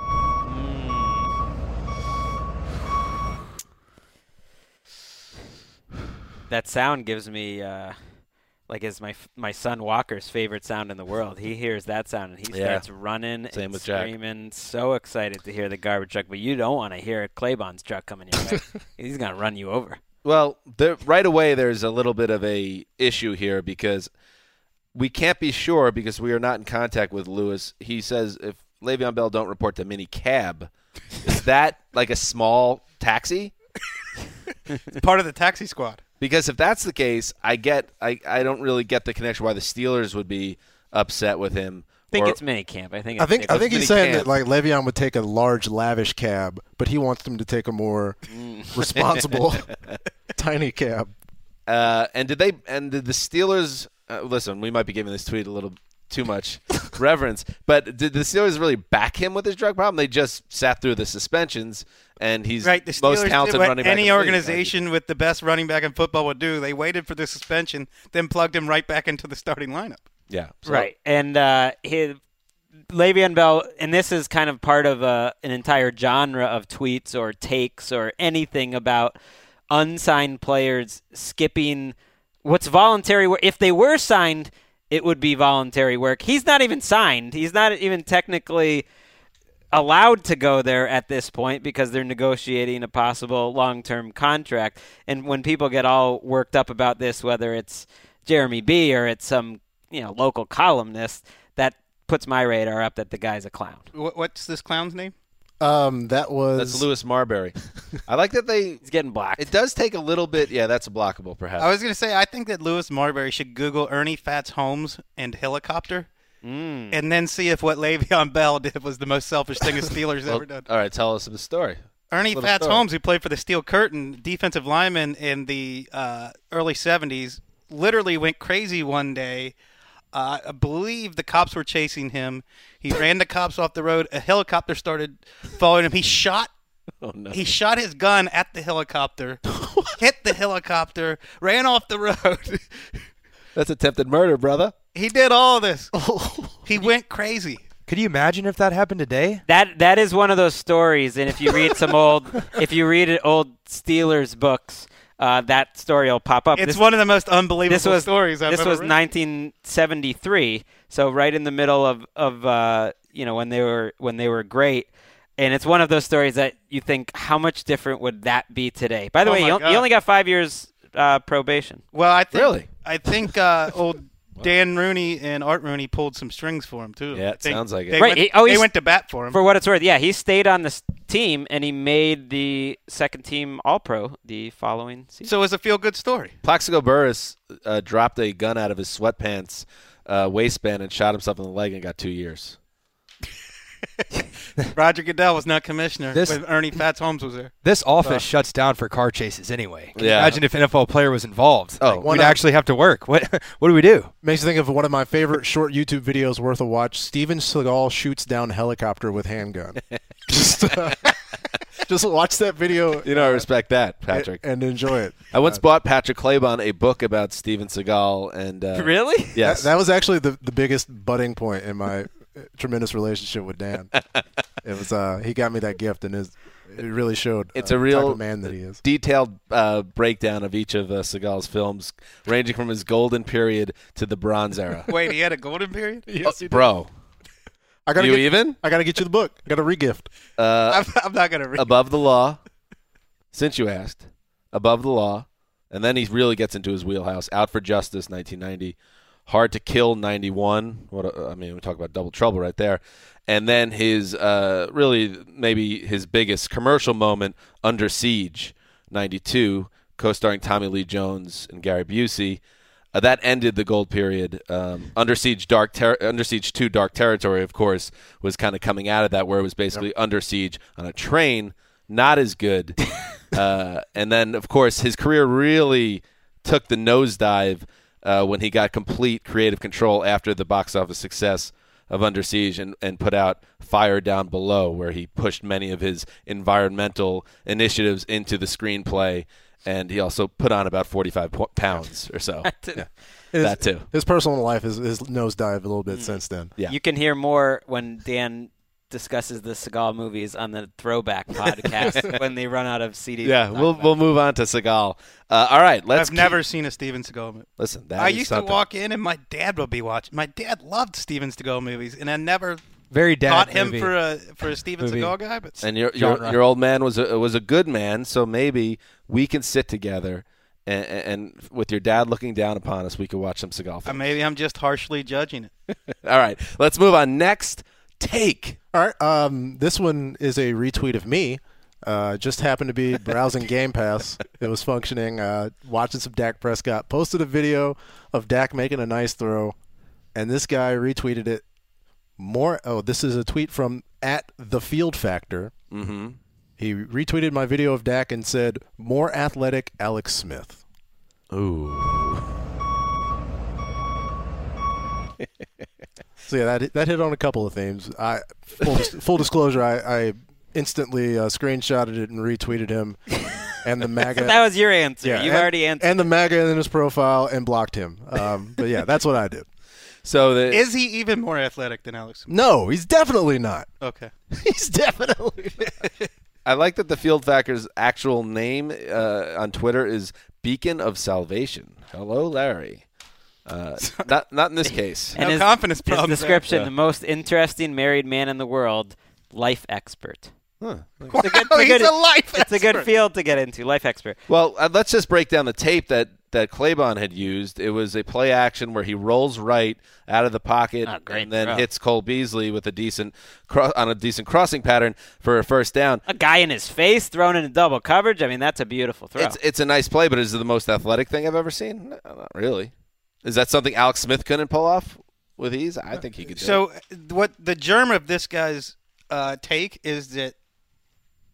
That sound gives me uh, like is my my son Walker's favorite sound in the world. He hears that sound and he Yeah. starts running Same and with Jack. screaming. So excited to hear the garbage truck, but you don't want to hear Claybon's truck coming your way. He's gonna run you over. Well, there, right away, there's a little bit of a issue here because we can't be sure because we are not in contact with Lewis. He says if Le'Veon Bell don't report to minicab, is that like a small taxi? It's part of the taxi squad. Because if that's the case, I get I, I don't really get the connection why the Steelers would be upset with him. I think or- it's minicamp. I think it's I think I think he's mini saying camp. that like Le'Veon would take a large, lavish cab, but he wants them to take a more responsible, tiny cab. Uh, and did they? And did the Steelers? Uh, listen, we might be giving this tweet a little too much reverence, but did the Steelers really back him with his drug problem? They just sat through the suspensions, and he's Right, the most Steelers talented did what running back in any the league. organization with the best running back in football would do. They waited for the suspension, then plugged him right back into the starting lineup. Yeah, so- right. And uh, his Le'Veon Bell, and this is kind of part of a, an entire genre of tweets or takes or anything about unsigned players skipping what's voluntary work. If they were signed, it would be voluntary work. He's not even signed. He's not even technically allowed to go there at this point because they're negotiating a possible long-term contract. And when people get all worked up about this, whether it's Jeremy B or it's some you know local columnist, that puts my radar up that the guy's a clown. Wh- What's this clown's name? Um, that was That's Lewis Marbury. I like that they. He's getting blocked. It does take a little bit. Yeah, that's blockable, perhaps. I was going to say, I think that Lewis Marbury should Google Ernie Fats Holmes and helicopter Mm. and then see if what Le'Veon Bell did was the most selfish thing a Steelers Well, ever done. all right, tell us the story. Ernie little Fats story. Holmes, who played for the Steel Curtain, defensive lineman in the uh, early seventies, literally went crazy one day. Uh, I believe the cops were chasing him. He ran the cops off the road. A helicopter started following him. He shot. Oh, no. He shot his gun at the helicopter, hit the helicopter, ran off the road. That's attempted murder, brother. He did all this. He went crazy. Could you imagine if that happened today? That that is one of those stories, and if you read some old, if you read old Steelers books, uh, that story will pop up. It's This- one of the most unbelievable this was stories I've this ever was read. nineteen seventy-three, so right in the middle of of uh, you know when they were when they were great, and it's one of those stories that you think, how much different would that be today? By the Oh way, my you, God. you only got five years uh, probation. Well, I think Really? I think uh, old Dan Rooney and Art Rooney pulled some strings for him too. Yeah, it I think sounds like it. They Right, Went, he- oh, they he's- went to bat for him. For what it's worth, yeah, he stayed on this team and he made the second team All-Pro the following season. so it was a feel-good story. Plaxico Burress uh, dropped a gun out of his sweatpants uh, waistband and shot himself in the leg and got two years. Roger Goodell was not commissioner This- when Ernie Fats Holmes was there. This office shuts down for car chases anyway. Can you Yeah. imagine if an N F L player was involved. Oh, Like, why we'd not? actually have to work. What What do we do? Makes you think of one of my favorite short YouTube videos worth a watch. Steven Seagal shoots down helicopter with handgun. just, uh, just watch that video. You know, I respect that, Patrick. and enjoy it. I once bought Patrick Claybon a book about Steven Seagal, and uh, Really? yes, That, that was actually the, the biggest budding point in my uh, tremendous relationship with Dan. It was uh, he got me that gift, and his, it really showed. It's uh, a the real type of man that he is. detailed uh, breakdown of each of uh, Seagal's films, ranging from his golden period to the Bronze era. Wait, he had a golden period? Oh, bro, I gotta you get, even I gotta get you the book. I got a regift. uh, I'm, I'm not gonna read. above the law? Since you asked, above the law, and then he really gets into his wheelhouse. Out for Justice, nineteen ninety. Hard to Kill, ninety-one. What a, I mean, we talk about double trouble right there. And then his uh, really maybe his biggest commercial moment, Under Siege, ninety-two, co-starring Tommy Lee Jones and Gary Busey. Uh, that ended the gold period. Um, Under Siege, Dark Ter- Under Siege two, Dark Territory, of course, was kind of coming out of that, where it was basically under siege on a train. Not as good. uh, and then, of course, his career really took the nosedive uh, when he got complete creative control after the box office success of Under Siege and, and put out Fire Down Below, where he pushed many of his environmental initiatives into the screenplay. And he also put on about forty-five po- pounds or so. Yeah, His, that too. His personal life is his nosedive a little bit since then. Yeah. You can hear more when Dan discusses the Seagal movies on the Throwback podcast when they run out of C Ds. Yeah, we'll we'll move on to Seagal. Uh, all right, let's. I've never seen a Steven Seagal movie. listen. That I is used something. to walk in and my dad would be watching. My dad loved Steven Seagal movies, and I never Very dad thought him movie. for a for a Steven Movie. Seagal guy. But And your your, genre. your old man was a was a good man, so maybe we can sit together and, and with your dad looking down upon us, we could watch some Seagal uh, films. maybe I'm just harshly judging it. All right, let's move on. Next take. All right. Um, this one is a retweet of me. Uh, just happened to be browsing Game Pass. It was functioning, uh, watching some Dak Prescott. Posted a video of Dak making a nice throw, and this guy retweeted it. More. Oh, this is a tweet from at the Field Factor. Mm-hmm. He retweeted my video of Dak and said, "More athletic Alex Smith." Ooh. So yeah, that that hit on a couple of themes. I full, dis- full disclosure, I, I instantly uh, screenshotted it and retweeted him, and the MAGA. That was your answer. yeah, You've and, already answered. and the MAGA in his profile and blocked him. Um, but yeah, that's what I did. So the Is he even more athletic than Alex Smith? No, he's definitely not. Okay. He's definitely not. I like that the Field Factor's actual name uh, on Twitter is Beacon of Salvation. Hello, Larry. Uh, not not in this case. No and his, confidence his problems description: there. the most interesting married man in the world, life expert. Huh. It's a good, it's a Oh, he's good- a life It's a good expert. field to get into. Life expert. Well, uh, let's just break down the tape that, that Claybon had used. It was a play action where he rolls right out of the pocket Oh, great and then throw. hits Cole Beasley with a decent cro- on a decent crossing pattern for a first down. A guy in his face thrown into double coverage. I mean, that's a beautiful throw. It's it's a nice play, but is it the most athletic thing I've ever seen? No, not really. Is that something Alex Smith couldn't pull off with ease? I think he could do it. So uh, what the germ of this guy's uh, take is that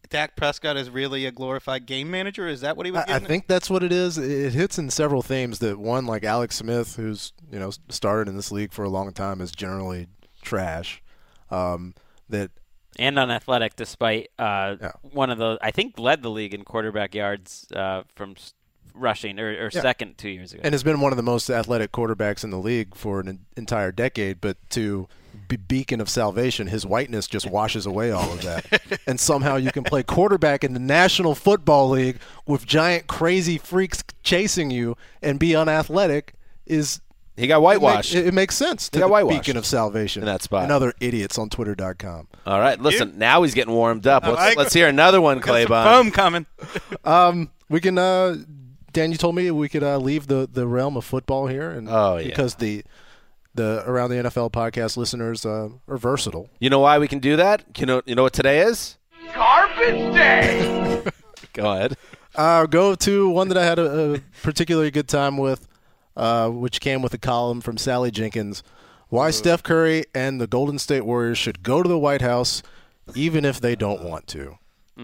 Dak Prescott is really a glorified game manager? Is that what he was I, I getting think that's what it is. It hits in several themes that one, like Alex Smith, who's you know started in this league for a long time, is generally trash. Um, that and unathletic, despite uh, Yeah. one of the I think led the league in quarterback yards uh, from s- rushing or, or Yeah. second two years ago. and has been one of the most athletic quarterbacks in the league for an entire decade. But to be beacon of salvation, his whiteness just washes away all of that. And somehow you can play quarterback in the National Football League with giant crazy freaks chasing you and be unathletic is He got whitewashed. It, make, it makes sense to got the whitewashed beacon of salvation in that spot. and other idiots on Twitter dot com. All right, listen. Now he's getting warmed up. Let's, like let's hear another one, Got some Claybon. foam coming. Um, we can. Uh, Dan, you told me we could uh, leave the, the realm of football here, and Oh, yeah. because the the around the N F L podcast listeners uh, are versatile. You know why we can do that? You know, you know what today is? Garbage Day! Go ahead. Uh, go to one that I had a, a particularly good time with, uh, which came with a column from Sally Jenkins. Why Steph Curry and the Golden State Warriors should go to the White House, even if they don't want to.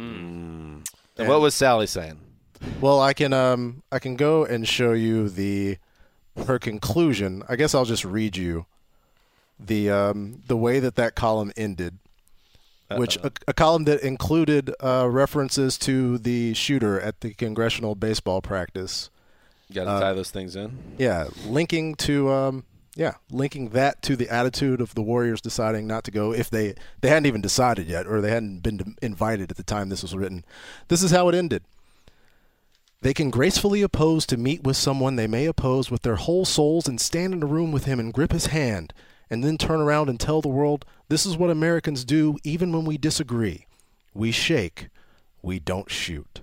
And what was Sally saying? Well, I can um I can go and show you the her conclusion. I guess I'll just read you the um the way that that column ended, which a, a column that included uh, references to the shooter at the congressional baseball practice. Got to Uh, tie those things in. Yeah, linking to um yeah linking that to the attitude of the Warriors deciding not to go if they they hadn't even decided yet or they hadn't been invited at the time this was written. This is how it ended. They can gracefully oppose to meet with someone they may oppose with their whole souls and stand in a room with him and grip his hand, and then turn around and tell the world, this is what Americans do even when we disagree. We shake. We don't shoot.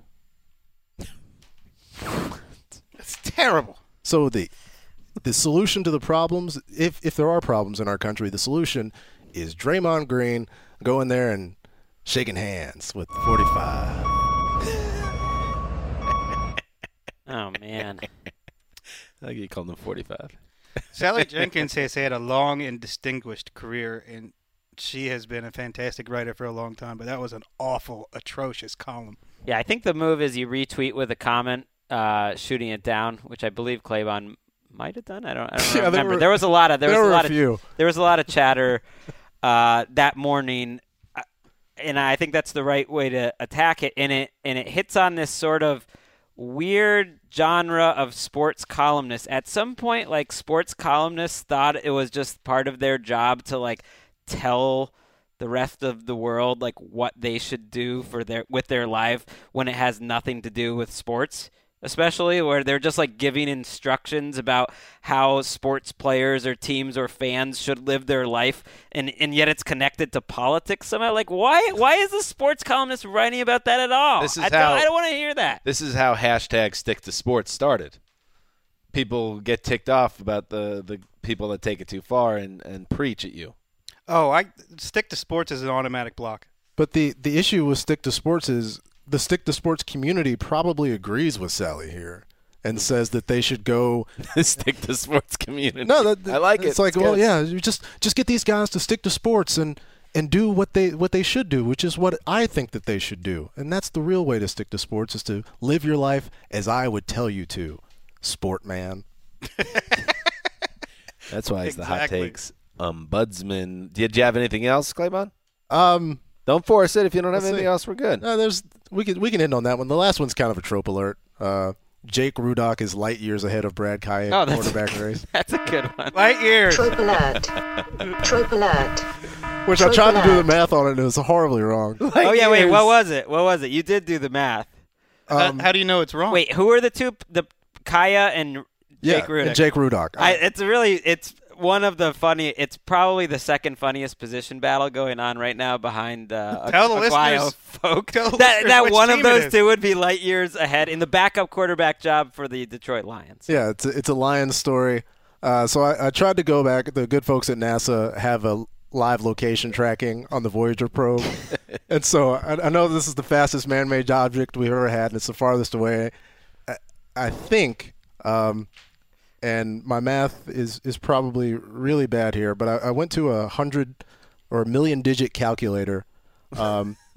It's terrible. So the the solution to the problems, if if there are problems in our country, the solution is Draymond Green going there and shaking hands with forty-five. Oh man. I think you called them forty-five. Sally Jenkins has had a long and distinguished career, and she has been a fantastic writer for a long time, but that was an awful, atrocious column. Yeah, I think the move is you retweet with a comment, uh, shooting it down, which I believe Claybon might have done. I don't, I don't Yeah, there remember. were- there was a lot of there, there was were a lot a of few. there was a lot of chatter uh, that morning, uh, and I think that's the right way to attack it. And it and it hits on this sort of weird genre of sports columnists. At some point, like sports columnists thought it was just part of their job to like tell the rest of the world like what they should do for their with their life when it has nothing to do with sports, especially where they're just like giving instructions about how sports players or teams or fans should live their life, and and yet it's connected to politics somehow. Like why why is the sports columnist writing about that at all? This is I don't, how- I don't want to hear that. This is how hashtag stick to sports started. People get ticked off about the, the people that take it too far and, and preach at you. Oh, I stick to sports is an automatic block. But the, the issue with stick to sports is the stick to sports community probably agrees with Sally here and says that they should go. Stick to sports community. No, that, I like it. It's like, It's well, good. yeah, you just just get these guys to stick to sports and and do what they what they should do, which is what I think that they should do, and that's the real way to stick to sports is to live your life as I would tell you to, sport man. That's why it's the hot Exactly. takes ombudsman. Did you have anything else, Claybon? Um, Don't force it. If you don't have Let's anything see. else, we're good. no, there's we can we can end on that one. The last one's kind of a trope alert. Uh, Jake Rudock is light years ahead of Brad Kaye Oh, in that's- quarterback race, That's a good one. Light years. Trope alert. Trope alert. which I tried to do the math on it and it was horribly wrong. Oh yeah, wait, what was it? What was it? You did do the math. how, how do you know it's wrong? Wait, who are the two? The Kaya and Yeah, Jake Rudock. and Jake Rudock. I, it's really it's one of the funny. It's probably the second funniest position battle going on right now behind uh, Tell the Aguayo listeners- folk. tell the that listeners that which one of team it those is. two would be light years ahead in the backup quarterback job for the Detroit Lions. Yeah, it's a, it's a Lions story. Uh, so I, I tried to go back. The good folks at NASA have a live location tracking on the Voyager probe, and so I, I know this is the fastest man-made object we've ever had, and it's the farthest away. I, I think, um, and my math is is probably really bad here, but I, I went to a hundred or a million-digit calculator. Um,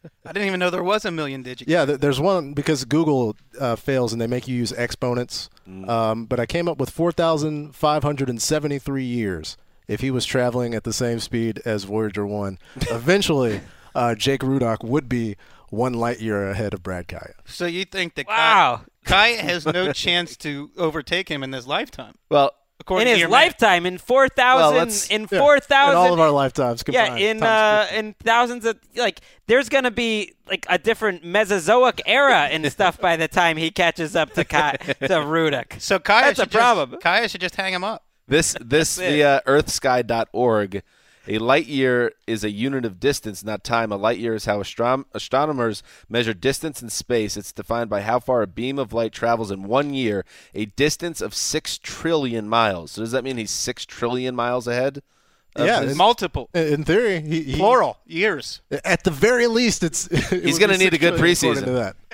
I didn't even know there was a million digit. Yeah, th- there's one because Google uh, fails and they make you use exponents. Mm. Um, but I came up with four thousand five hundred seventy-three years if he was traveling at the same speed as Voyager one. Eventually, uh, Jake Rudock would be one light year ahead of Brad Kaya. So you think that Wow. Kaya has no chance to overtake him in this lifetime? Well, According in to his your lifetime, in four thousand, Well, let's- in Yeah, four thousand, in all of our lifetimes yeah, combined. in times uh, fifty. in thousands of like, there's gonna be like a different Mesozoic era and stuff by the time he catches up to Ka- to Rudock. So Kaya That's a should problem. Just, Kaya should just hang him up. This this it. via earth sky dot org. A light year is a unit of distance, not time. A light year is how astrom- astronomers measure distance in space. It's defined by how far a beam of light travels in one year, a distance of six trillion miles. So does that mean he's six trillion miles ahead? of Yeah, his- it's- Multiple. In in theory, he, he, Plural. Years. At the very least, it's it He's would gonna be need a six good trillion according preseason. to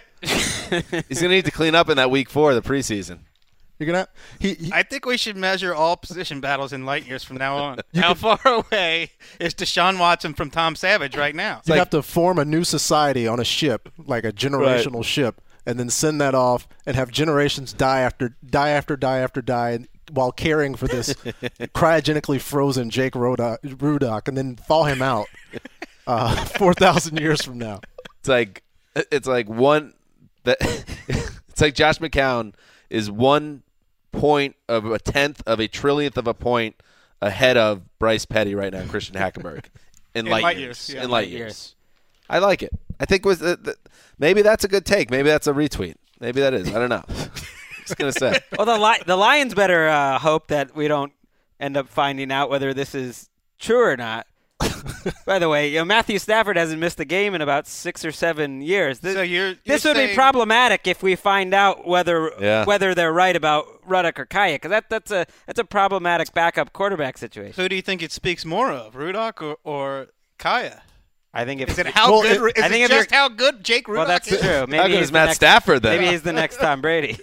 that. he's going to need to clean up in that week four of the preseason. You're gonna he, he I think we should measure all position battles in light years from now on. How far away is Deshaun Watson from Tom Savage right now? you have to form a new society on a ship, like a generational ship, and then send that off and have generations die after die after die after die and, while caring for this cryogenically frozen Jake Rudock, Rudock and then thaw him out uh, four thousand years from now. It's like it's like one that it's like Josh McCown is one point of a tenth of a trillionth of a point ahead of Bryce Petty right now, Christian Hackenberg, in, In light, light years. years, yeah. In light Light years. years. I like it. I think was the, the, maybe that's a good take. Maybe that's a retweet. Maybe that is. I don't know. Just gonna say. Well, the li- the Lions better uh, hope that we don't end up finding out whether this is true or not. By the way, you know, Matthew Stafford hasn't missed a game in about six or seven years. This, So you're, you're this would saying, be problematic if we find out whether Yeah. whether they're right about Rudock or Kaya, because that that's a that's a problematic backup quarterback situation. Who do you think it speaks more of, Rudock or, or Kaya? I think if Is it how Well, good? it- is I think it if just you're- how good Jake Rudock well, that's is? true. Maybe How good he's is the Matt next, Stafford then? Maybe he's the next Tom Brady.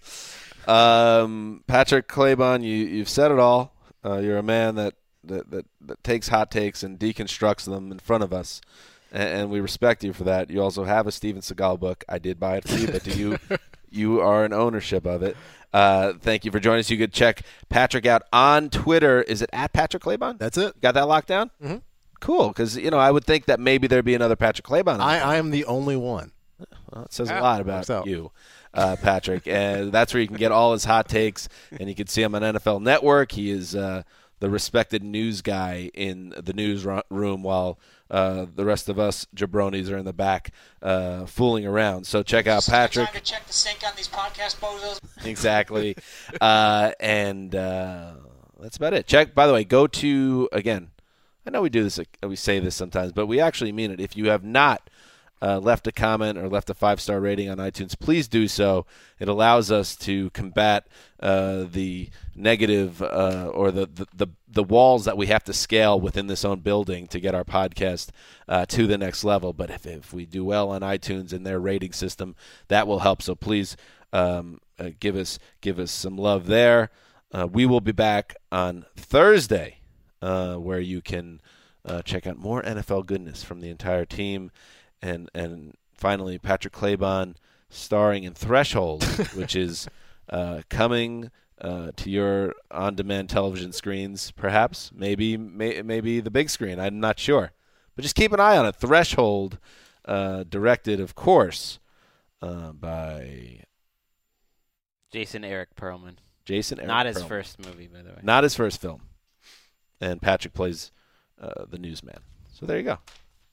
Um, Patrick Claybon, you you've said it all. Uh, you're a man that, that, that, that takes hot takes and deconstructs them in front of us, and, and we respect you for that. You also have a Steven Seagal book. I did buy it for you, but do you you are in ownership of it. Uh, thank you for joining us. You could check Patrick out on Twitter. Is it at Patrick Claybon? That's it. Got that locked down? Mm-hmm. Cool, because you know I would think that maybe there'd be another Patrick Claybon. I, I am the only one. Well, it says a Yeah, lot about works out. you, uh, Patrick. And that's where you can get all his hot takes, and you can see him on N F L Network. He is uh, the respected news guy in the news ro- room while uh, the rest of us jabronis are in the back uh, fooling around. So check out Patrick. Time to check the sync on these podcast bozos. Exactly. uh, and uh, that's about it. Check, by the way, go to, again, I know we do this, we say this sometimes, but we actually mean it. If you have not uh, left a comment or left a five-star rating on iTunes, please do so. It allows us to combat uh, the negative uh, or the, the, the, the walls that we have to scale within this own building to get our podcast uh, to the next level. But if, if we do well on iTunes and their rating system, that will help. So please um, uh, give us give us some love there. Uh, we will be back on Thursday, uh, where you can uh, check out more N F L goodness from the entire team. And and finally, Patrick Claybon starring in Threshold, which is uh, coming uh, to your on-demand television screens, perhaps, maybe may, maybe the big screen. I'm not sure. But just keep an eye on it. Threshold, uh, directed, of course, uh, by Jason Eric Perlman. Jason Eric Not his Perlman. first movie, by the way. Not his first film. And Patrick plays uh, the newsman. So there you go.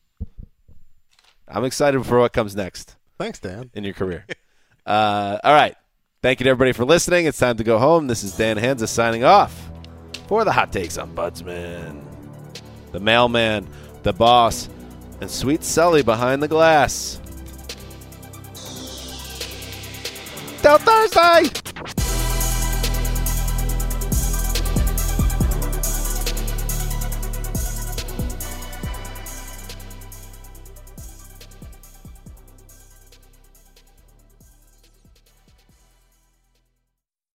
I'm excited for what comes next Thanks, Dan. in your career. uh, all right. Thank you to everybody for listening. It's time to go home. This is Dan Hansa signing off for the Hot Takes Ombudsman, the mailman, the boss, and Sweet Sully behind the glass. Till Thursday!